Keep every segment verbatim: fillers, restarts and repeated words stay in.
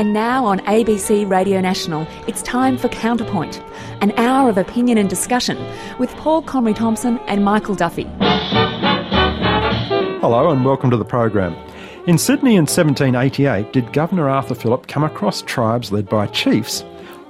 And now on A B C Radio National, it's time for Counterpoint, an hour of opinion and discussion with Paul Conroy-Thompson and Michael Duffy. Hello and welcome to the program. In Sydney in seventeen eighty-eight, did Governor Arthur Phillip come across tribes led by chiefs?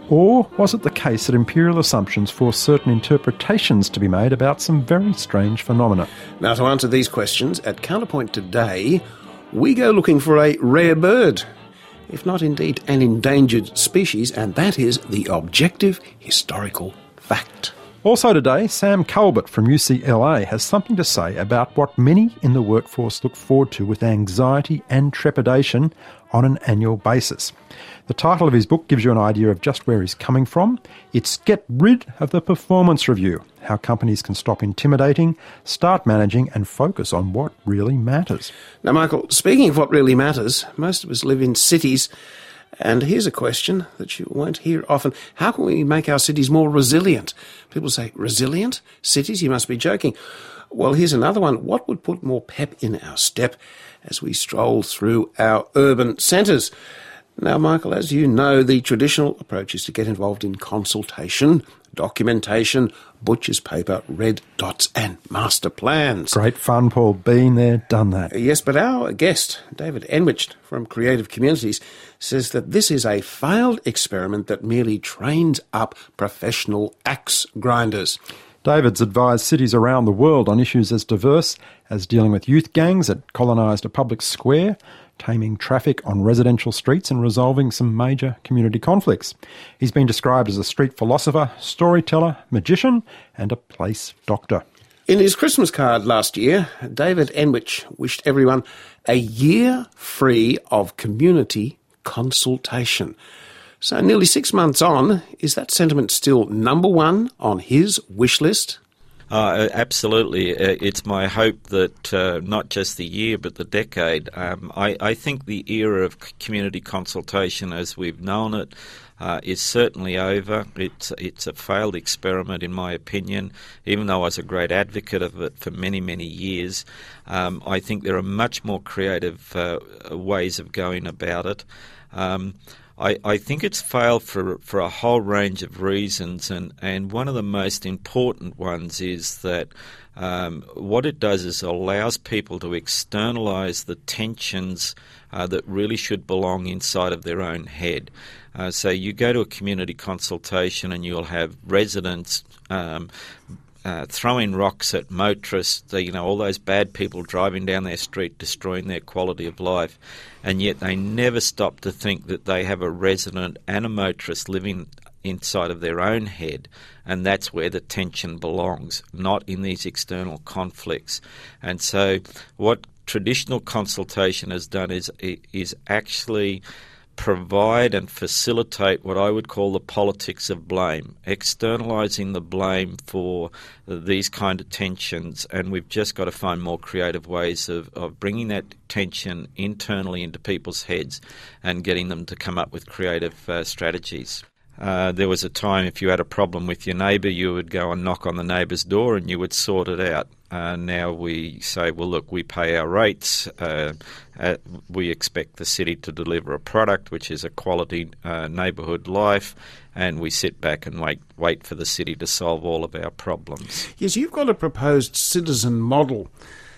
Or was it the case that imperial assumptions forced certain interpretations to be made about some very strange phenomena? Now, to answer these questions, at Counterpoint today, we go looking for a rare bird, if not indeed an endangered species, and that is the objective historical fact. Also today, Sam Colbert from U C L A has something to say about what many in the workforce look forward to with anxiety and trepidation on an annual basis. The title of his book gives you an idea of just where he's coming from. It's Get Rid of the Performance Review, how companies can stop intimidating, start managing and focus on what really matters. Now, Michael, speaking of what really matters, most of us live in cities, and here's a question that you won't hear often. How can we make our cities more resilient? People say, resilient? Cities? You must be joking. Well, here's another one. What would put more pep in our step as we stroll through our urban centres? Now, Michael, as you know, the traditional approach is to get involved in consultation, documentation, butcher's paper, red dots and master plans. Great fun, Paul. Been there, done that. Yes, but our guest, David Enwich from Creative Communities, says that this is a failed experiment that merely trains up professional axe grinders. David's advised cities around the world on issues as diverse as dealing with youth gangs that colonised a public square, taming traffic on residential streets and resolving some major community conflicts. He's been described as a street philosopher, storyteller, magician and a place doctor. In his Christmas card last year, David Enwich wished everyone a year free of community consultation. So nearly six months on, is that sentiment still number one on his wish list? Uh, absolutely. It's my hope that uh, not just the year but the decade. Um, I, I think the era of community consultation as we've known it uh, is certainly over. It's, it's a failed experiment in my opinion, even though I was a great advocate of it for many, many years. Um, I think there are much more creative uh, ways of going about it. Um, I, I think it's failed for for a whole range of reasons, and, and one of the most important ones is that um, what it does is allows people to externalise the tensions uh, that really should belong inside of their own head. Uh, so you go to a community consultation and you'll have residents um, Uh, throwing rocks at motorists, you know, all those bad people driving down their street, destroying their quality of life, and yet they never stop to think that they have a resident and a motorist living inside of their own head, and that's where the tension belongs, not in these external conflicts. And so what traditional consultation has done is is actually provide and facilitate what I would call the politics of blame, externalising the blame for these kind of tensions, and we've just got to find more creative ways of, of bringing that tension internally into people's heads and getting them to come up with creative uh, strategies. Uh, there was a time if you had a problem with your neighbour, you would go and knock on the neighbour's door and you would sort it out. Uh, now we say, well, look, we pay our rates. Uh, uh, we expect the city to deliver a product which is a quality uh, neighbourhood life, and we sit back and wait wait for the city to solve all of our problems. Yes, you've got a proposed citizen model,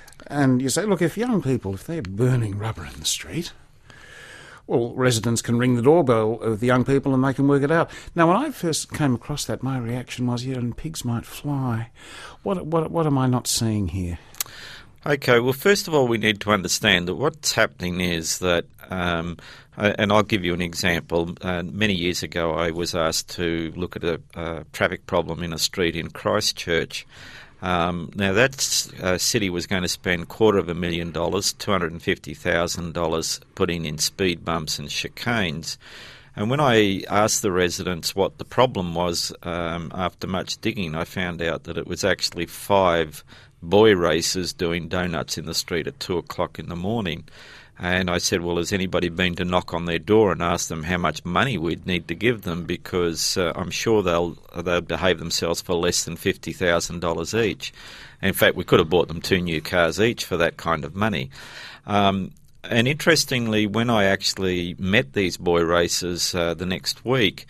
and you say, look, if young people, if they're burning rubber in the street, well, residents can ring the doorbell of the young people and they can work it out. Now, when I first came across that, my reaction was, yeah, and pigs might fly. What, what, what am I not seeing here? Okay, well, first of all, we need to understand that what's happening is that, um, and I'll give you an example. Uh, many years ago, I was asked to look at a, a traffic problem in a street in Christchurch. Um, now, that uh, city was going to spend a quarter of a million dollars, two hundred fifty thousand dollars, putting in speed bumps and chicanes. And when I asked the residents what the problem was, um, after much digging, I found out that it was actually five boy racers doing donuts in the street at two o'clock in the morning. And I said, well, has anybody been to knock on their door and ask them how much money we'd need to give them? Because uh, I'm sure they'll they'll behave themselves for less than fifty thousand dollars each. In fact, we could have bought them two new cars each for that kind of money. Um, and interestingly, when I actually met these boy racers uh, the next week,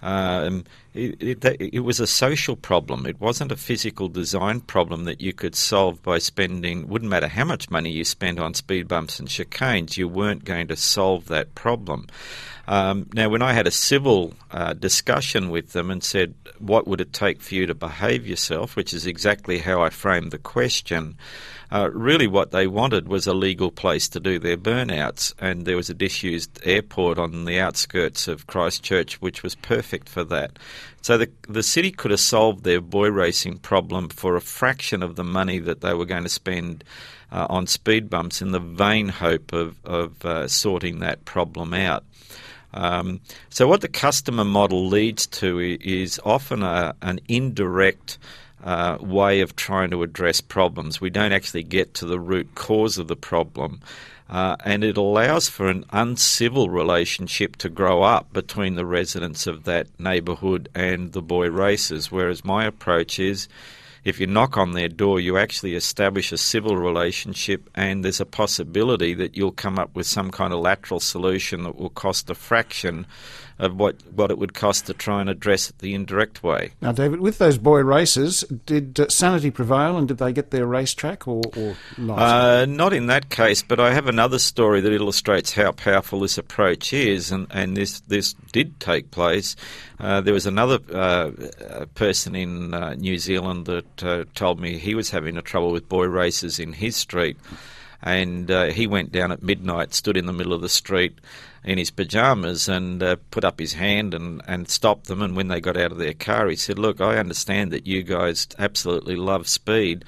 um, it, it, it was a social problem. It wasn't a physical design problem that you could solve by spending, wouldn't matter how much money you spent on speed bumps and chicanes, you weren't going to solve that problem. Um, now, when I had a civil uh, discussion with them and said, what would it take for you to behave yourself, which is exactly how I framed the question, uh, really what they wanted was a legal place to do their burnouts, and there was a disused airport on the outskirts of Christchurch which was perfect for that. So the, the city could have solved their boy racing problem for a fraction of the money that they were going to spend uh, on speed bumps in the vain hope of, of uh, sorting that problem out. Um, so what the customer model leads to is often a, an indirect uh, way of trying to address problems. We don't actually get to the root cause of the problem, uh, and it allows for an uncivil relationship to grow up between the residents of that neighbourhood and the boy racers, whereas my approach is, if you knock on their door, you actually establish a civil relationship, and there's a possibility that you'll come up with some kind of lateral solution that will cost a fraction of what, what it would cost to try and address it the indirect way. Now, David, with those boy races, did uh, sanity prevail, and did they get their racetrack or, or not? Uh, not in that case, but I have another story that illustrates how powerful this approach is, and, and this, this did take place. Uh, there was another uh, person in uh, New Zealand that uh, told me he was having a trouble with boy races in his street, and uh, he went down at midnight, stood in the middle of the street in his pyjamas and uh, put up his hand and, and stopped them, and when they got out of their car he said, look, I understand that you guys absolutely love speed.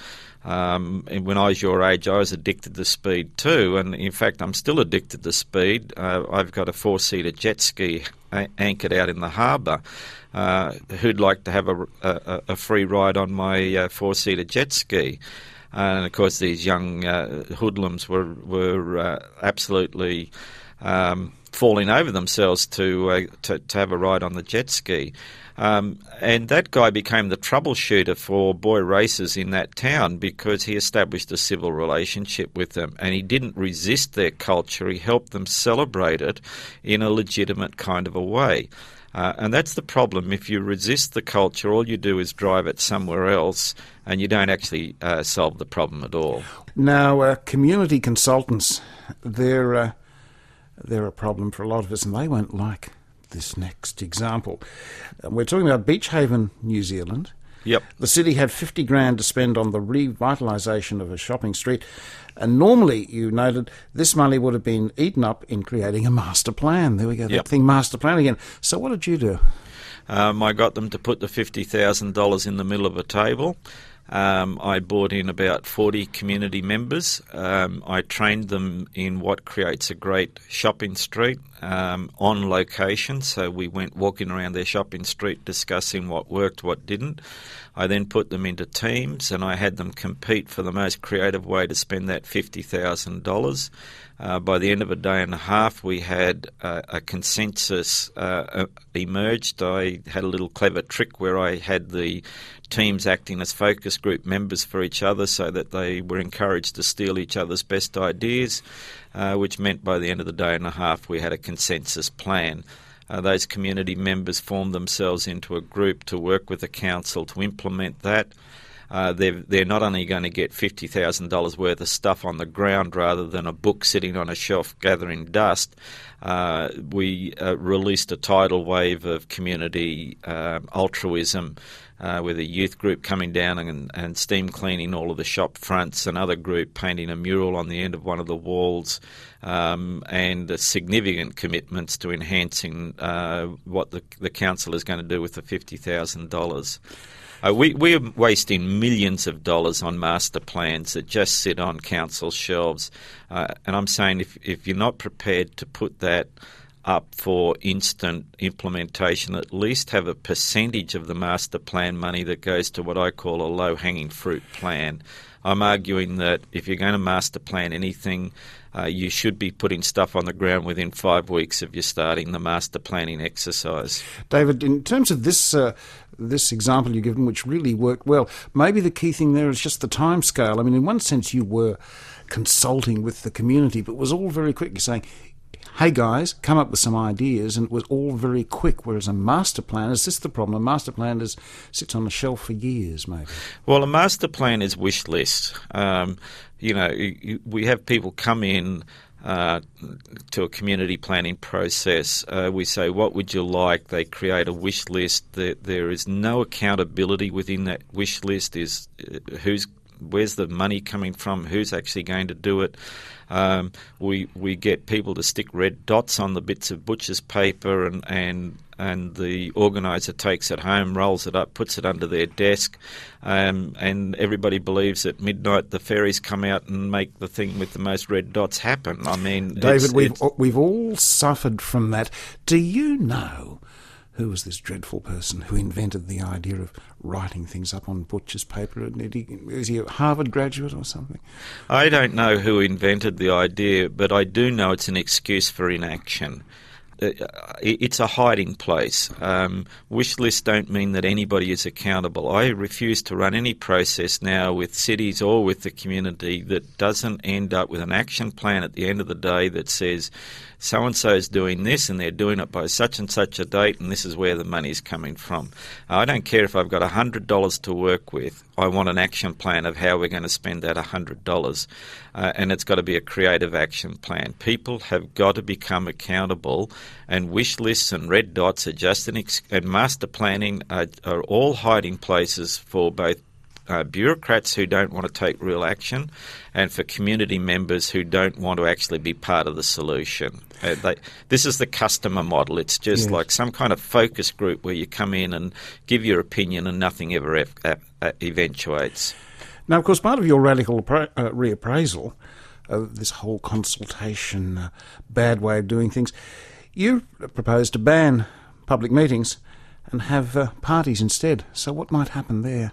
Um, and when I was your age, I was addicted to speed too, and in fact I'm still addicted to speed. Uh, I've got a four-seater jet ski a- anchored out in the harbour. Uh, who'd like to have a, a, a free ride on my uh, four-seater jet ski? Uh, and of course these young uh, hoodlums were, were uh, absolutely um, falling over themselves to, uh, to to have a ride on the jet ski. Um, and that guy became the troubleshooter for boy racers in that town because he established a civil relationship with them, and he didn't resist their culture. He helped them celebrate it in a legitimate kind of a way. Uh, and that's the problem. If you resist the culture, all you do is drive it somewhere else, and you don't actually uh, solve the problem at all. Now, uh, community consultants, they're, uh, they're a problem for a lot of us, and they won't like this next example. Uh, we're talking about Beach Haven, New Zealand. Yep. The city had fifty grand to spend on the revitalisation of a shopping street, and normally, you noted, this money would have been eaten up in creating a master plan. There we go, Yep. that thing, master plan again. So what did you do? Um, I got them to put the fifty thousand dollars in the middle of a table. Um, I brought in about forty community members. Um, I trained them in what creates a great shopping street um, on location. So we went walking around their shopping street discussing what worked, what didn't. I then put them into teams and I had them compete for the most creative way to spend that fifty thousand dollars. Uh, by the end of a day and a half, we had uh, a consensus uh, emerged. I had a little clever trick where I had the teams acting as focus group members for each other so that they were encouraged to steal each other's best ideas, uh, which meant by the end of the day and a half we had a consensus plan. Uh, those community members formed themselves into a group to work with the council to implement that. Uh, they're, they're not only going to get fifty thousand dollars worth of stuff on the ground rather than a book sitting on a shelf gathering dust. Uh, we uh, released a tidal wave of community uh, altruism uh, with a youth group coming down and, and steam cleaning all of the shop fronts, another group painting a mural on the end of one of the walls, um, and uh, significant commitments to enhancing uh, what the, the council is going to do with the fifty thousand dollars. Uh, we, we're wasting millions of dollars on master plans that just sit on council shelves. Uh, and I'm saying if, if you're not prepared to put that up for instant implementation, at least have a percentage of the master plan money that goes to what I call a low-hanging fruit plan. I'm arguing that if you're going to master plan anything, uh, you should be putting stuff on the ground within five weeks of you starting the master planning exercise. David, in terms of this uh, this example you give them, which really worked well. Maybe the key thing there is just the time scale. I mean, in one sense, you were consulting with the community, but it was all very quick. You're saying, hey guys, come up with some ideas, and it was all very quick, whereas a master plan, is this the problem? A master plan is, sits on the shelf for years, maybe. Well, a master plan is wish list. Um, you know, we have people come in uh, to a community planning process. Uh, we say, what would you like? They create a wish list. There, there is no accountability within that wish list. Is uh, who's where's the money coming from? Who's actually going to do it? Um, we we get people to stick red dots on the bits of butcher's paper, and, and and the organiser takes it home, rolls it up, puts it under their desk, um, and everybody believes at midnight the fairies come out and make the thing with the most red dots happen. I mean, David, it's, we've it's, we've all suffered from that. Do you know who was this dreadful person who invented the idea of writing things up on butcher's paper? Is he a Harvard graduate or something? I don't know who invented the idea, but I do know it's an excuse for inaction. It's a hiding place. Um, wish lists don't mean that anybody is accountable. I refuse to run any process now with cities or with the community that doesn't end up with an action plan at the end of the day that says so-and-so is doing this and they're doing it by such and such a date and this is where the money's coming from. I don't care if I've got one hundred dollars to work with. I want an action plan of how we're going to spend that one hundred dollars. Uh, and it's got to be a creative action plan. People have got to become accountable, and wish lists and red dots are just an ex- and master planning are, are all hiding places for both Uh, bureaucrats who don't want to take real action, and for community members who don't want to actually be part of the solution. Uh, they, this is the customer model. It's just yes. like some kind of focus group where you come in and give your opinion and nothing ever ev- ev- eventuates. Now, of course, part of your radical appra- uh, reappraisal of this whole consultation, uh, bad way of doing things, you proposed to ban public meetings and have uh, parties instead. So what might happen there?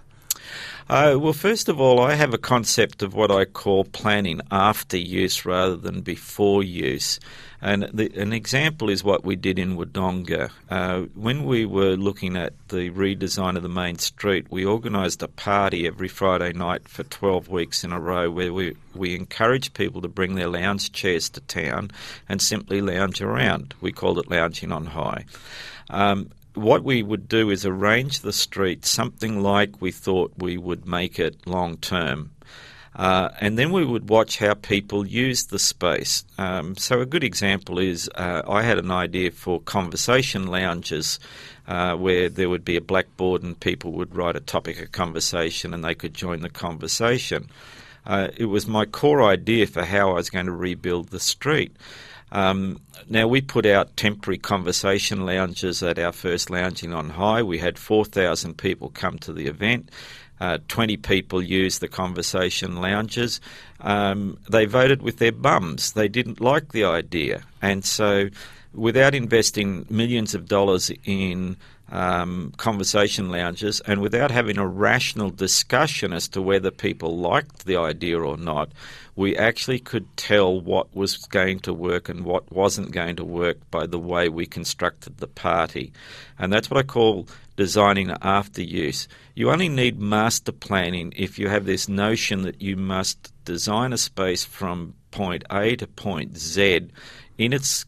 Uh, well, first of all, I have a concept of what I call planning after use rather than before use. And the, an example is what we did in Wodonga. Uh, when we were looking at the redesign of the main street, we organised a party every Friday night for twelve weeks in a row where we, we encouraged people to bring their lounge chairs to town and simply lounge around. We called it Lounging on High. Um, What we would do is arrange the street something like we thought we would make it long term. Uh, and then we would watch how people use the space. Um, so a good example is uh, I had an idea for conversation lounges uh, where there would be a blackboard and people would write a topic of conversation and they could join the conversation. Uh, it was my core idea for how I was going to rebuild the street. Um, now, we put out temporary conversation lounges at our first Lounging on High. We had four thousand people come to the event. Uh, twenty people used the conversation lounges. Um, they voted with their bums. They didn't like the idea. And so without investing millions of dollars in um, conversation lounges and without having a rational discussion as to whether people liked the idea or not, we actually could tell what was going to work and what wasn't going to work by the way we constructed the party. And that's what I call designing after use. You only need master planning if you have this notion that you must design a space from point A to point Z in its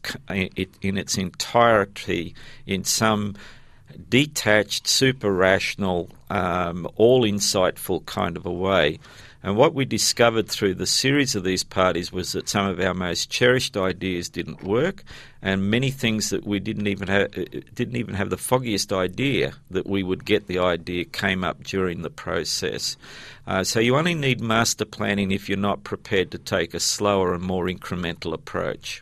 in its entirety in some detached, super rational, um, all insightful kind of a way. And what we discovered through the series of these parties was that some of our most cherished ideas didn't work, and many things that we didn't even have didn't even have the foggiest idea that we would get the idea came up during the process. Uh, so you only need master planning if you're not prepared to take a slower and more incremental approach.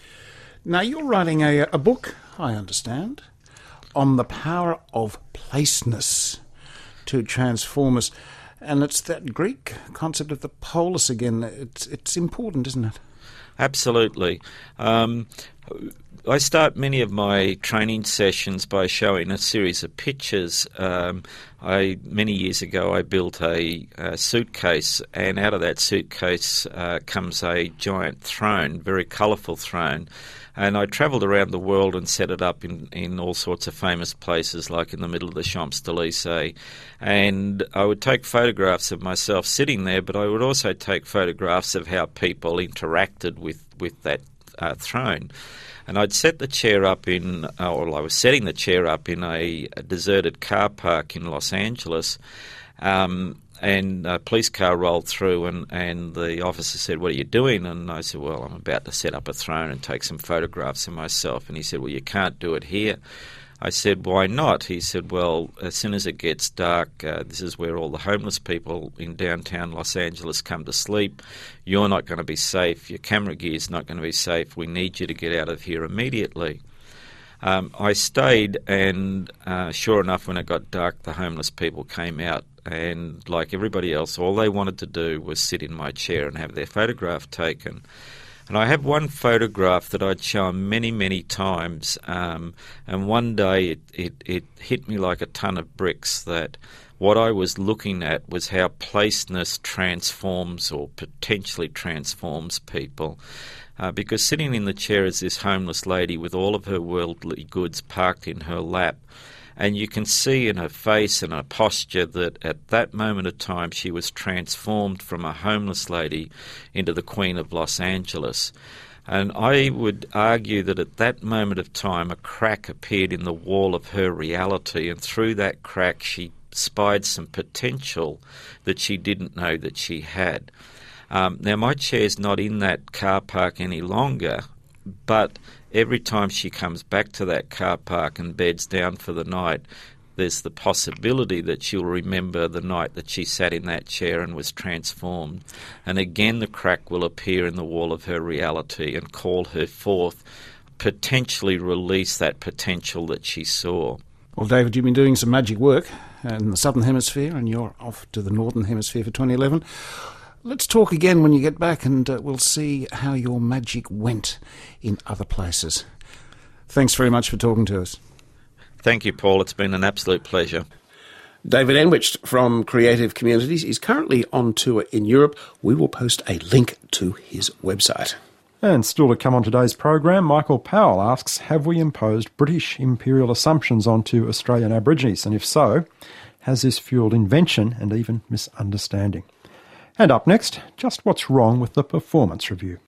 Now, you're writing a, a book, I understand, on the power of placeness to transform us. And it's that Greek concept of the polis again. It's it's important, isn't it? Absolutely. Um, I start many of my training sessions by showing a series of pictures. Um, I many years ago I built a, a suitcase, and out of that suitcase uh, comes a giant throne, very colourful throne. And I travelled around the world and set it up in, in all sorts of famous places, like in the middle of the Champs-Élysées. And I would take photographs of myself sitting there, but I would also take photographs of how people interacted with, with that uh, throne. And I'd set the chair up in, uh, or I was setting the chair up in a, a deserted car park in Los Angeles. Um, And a police car rolled through, and, and the officer said, "What are you doing?" And I said, "Well, I'm about to set up a throne and take some photographs of myself." And he said, "Well, you can't do it here." I said, "Why not?" He said, "Well, as soon as it gets dark, uh, this is where all the homeless people in downtown Los Angeles come to sleep. You're not going to be safe. Your camera gear's not going to be safe. We need you to get out of here immediately." Um, I stayed, and uh, sure enough, when it got dark, the homeless people came out. And like everybody else, all they wanted to do was sit in my chair and have their photograph taken. And I have one photograph that I'd shown many, many times, um, and one day it, it, it hit me like a ton of bricks that what I was looking at was how placeness transforms or potentially transforms people. Uh, because sitting in the chair is this homeless lady with all of her worldly goods parked in her lap. And you can see in her face and her posture that at that moment of time she was transformed from a homeless lady into the Queen of Los Angeles. And I would argue that at that moment of time a crack appeared in the wall of her reality, and through that crack she spied some potential that she didn't know that she had. Um, now my chair's not in that car park any longer, but every time she comes back to that car park and beds down for the night, there's the possibility that she'll remember the night that she sat in that chair and was transformed. And again the crack will appear in the wall of her reality and call her forth, potentially release that potential that she saw. Well, David, you've been doing some magic work in the Southern Hemisphere, and you're off to the Northern Hemisphere for twenty eleven. Let's talk again when you get back, and uh, we'll see how your magic went in other places. Thanks very much for talking to us. Thank you, Paul. It's been an absolute pleasure. David Enwich from Creative Communities is currently on tour in Europe. We will post a link to his website. And still to come on today's program, Michael Powell asks, have we imposed British imperial assumptions onto Australian Aborigines? And if so, has this fuelled invention and even misunderstanding? And up next, just what's wrong with the performance review.